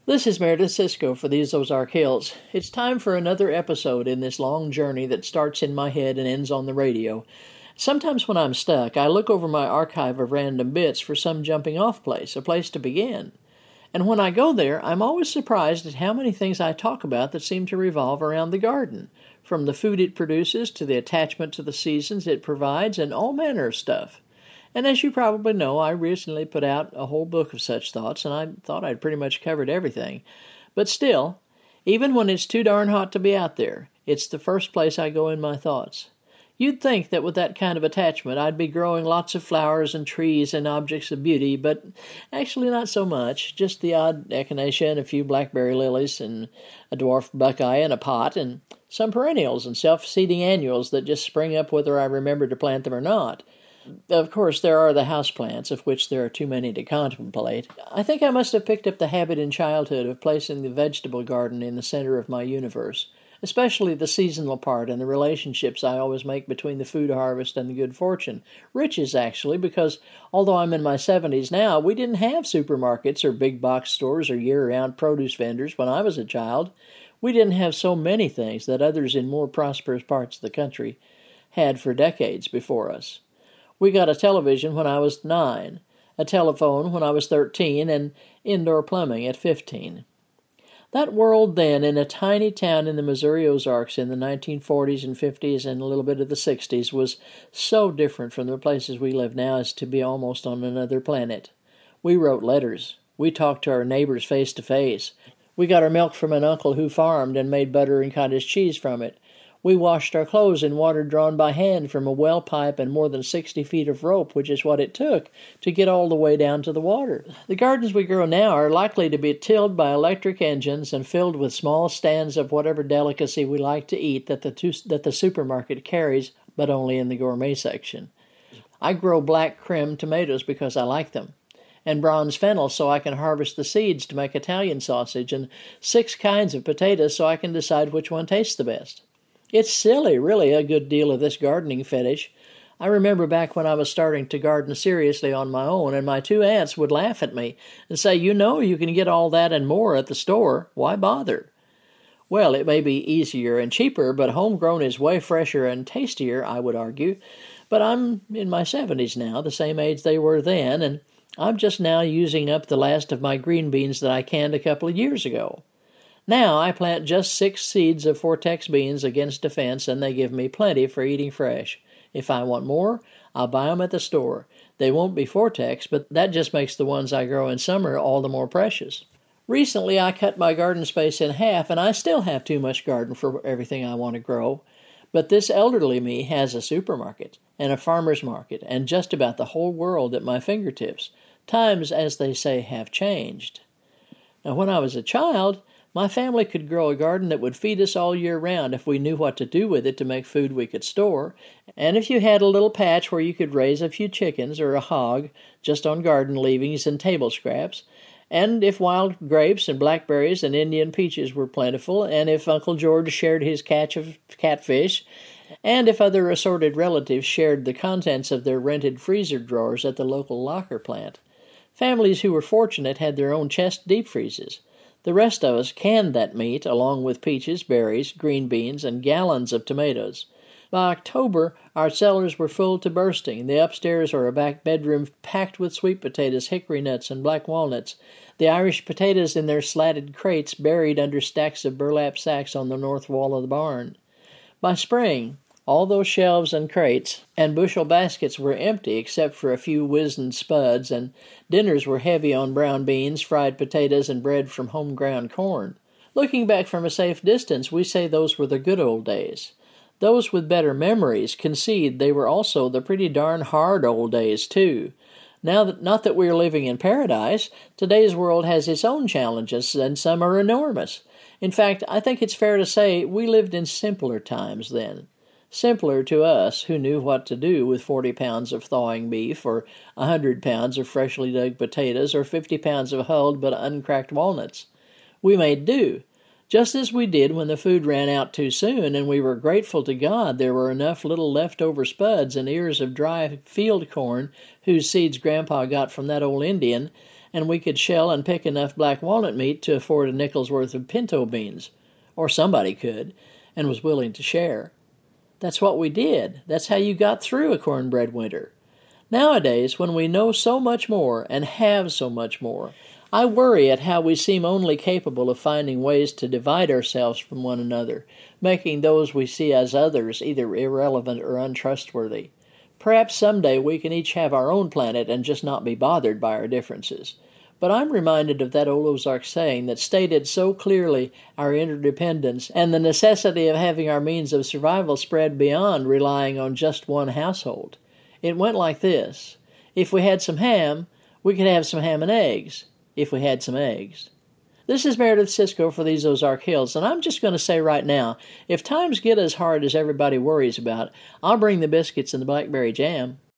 This is Meredith Cisco for These Ozark Hills. It's time for another episode in this long journey that starts in my head and ends on the radio. Sometimes when I'm stuck, I look over my archive of random bits for some jumping off place, a place to begin. And when I go there, I'm always surprised at how many things I talk about that seem to revolve around the garden, from the food it produces to the attachment to the seasons it provides and all manner of stuff. And as you probably know, I recently put out a whole book of such thoughts, and I thought I'd pretty much covered everything. But still, even when it's too darn hot to be out there, it's the first place I go in my thoughts. You'd think that with that kind of attachment, I'd be growing lots of flowers and trees and objects of beauty, but actually not so much. Just the odd echinacea and a few blackberry lilies and a dwarf buckeye in a pot, and some perennials and self-seeding annuals that just spring up whether I remember to plant them or not. Of course, there are the houseplants, of which there are too many to contemplate. I think I must have picked up the habit in childhood of placing the vegetable garden in the center of my universe, especially the seasonal part and the relationships I always make between the food harvest and the good fortune. Riches, actually, because although I'm in my 70s now, we didn't have supermarkets or big box stores or year-round produce vendors when I was a child. We didn't have so many things that others in more prosperous parts of the country had for decades before us. We got a television when I was 9, a telephone when I was 13, and indoor plumbing at 15. That world then, in a tiny town in the Missouri Ozarks in the 1940s and 50s and a little bit of the 60s, was so different from the places we live now as to be almost on another planet. We wrote letters. We talked to our neighbors face to face. We got our milk from an uncle who farmed and made butter and cottage cheese from it. We washed our clothes in water drawn by hand from a well pipe and more than 60 feet of rope, which is what it took to get all the way down to the water. The gardens we grow now are likely to be tilled by electric engines and filled with small stands of whatever delicacy we like to eat that the supermarket carries, but only in the gourmet section. I grow black Krim tomatoes because I like them, and bronze fennel so I can harvest the seeds to make Italian sausage, and 6 kinds of potatoes so I can decide which one tastes the best. It's silly, really, a good deal of this gardening fetish. I remember back when I was starting to garden seriously on my own, and my 2 aunts would laugh at me and say, "You know you can get all that and more at the store. Why bother?" Well, it may be easier and cheaper, but homegrown is way fresher and tastier, I would argue. But I'm in my 70s now, the same age they were then, and I'm just now using up the last of my green beans that I canned a couple of years ago. Now I plant just 6 seeds of Vortex beans against a fence, and they give me plenty for eating fresh. If I want more, I'll buy them at the store. They won't be Vortex, but that just makes the ones I grow in summer all the more precious. Recently I cut my garden space in half, and I still have too much garden for everything I want to grow. But this elderly me has a supermarket, and a farmer's market, and just about the whole world at my fingertips. Times, as they say, have changed. Now, when I was a child, my family could grow a garden that would feed us all year round if we knew what to do with it to make food we could store, and if you had a little patch where you could raise a few chickens or a hog just on garden leavings and table scraps, and if wild grapes and blackberries and Indian peaches were plentiful, and if Uncle George shared his catch of catfish, and if other assorted relatives shared the contents of their rented freezer drawers at the local locker plant. Families who were fortunate had their own chest deep freezes. The rest of us canned that meat, along with peaches, berries, green beans, and gallons of tomatoes. By October, our cellars were full to bursting, the upstairs or a back bedroom packed with sweet potatoes, hickory nuts, and black walnuts, the Irish potatoes in their slatted crates buried under stacks of burlap sacks on the north wall of the barn. By spring, all those shelves and crates and bushel baskets were empty except for a few wizened spuds, and dinners were heavy on brown beans, fried potatoes, and bread from home-ground corn. Looking back from a safe distance, we say those were the good old days. Those with better memories concede they were also the pretty darn hard old days, too. Not that we're living in paradise, today's world has its own challenges, and some are enormous. In fact, I think it's fair to say we lived in simpler times then. Simpler to us who knew what to do with 40 pounds of thawing beef, or 100 pounds of freshly dug potatoes, or 50 pounds of hulled but uncracked walnuts. We made do, just as we did when the food ran out too soon, and we were grateful to God there were enough little leftover spuds and ears of dry field corn whose seeds Grandpa got from that old Indian, and we could shell and pick enough black walnut meat to afford a nickel's worth of pinto beans. Or somebody could, and was willing to share. That's what we did. That's how you got through a cornbread winter. Nowadays, when we know so much more and have so much more, I worry at how we seem only capable of finding ways to divide ourselves from one another, making those we see as others either irrelevant or untrustworthy. Perhaps someday we can each have our own planet and just not be bothered by our differences. But I'm reminded of that old Ozark saying that stated so clearly our interdependence and the necessity of having our means of survival spread beyond relying on just one household. It went like this: if we had some ham, we could have some ham and eggs, if we had some eggs. This is Meredith Cisco for These Ozark Hills, and I'm just going to say right now, if times get as hard as everybody worries about, I'll bring the biscuits and the blackberry jam.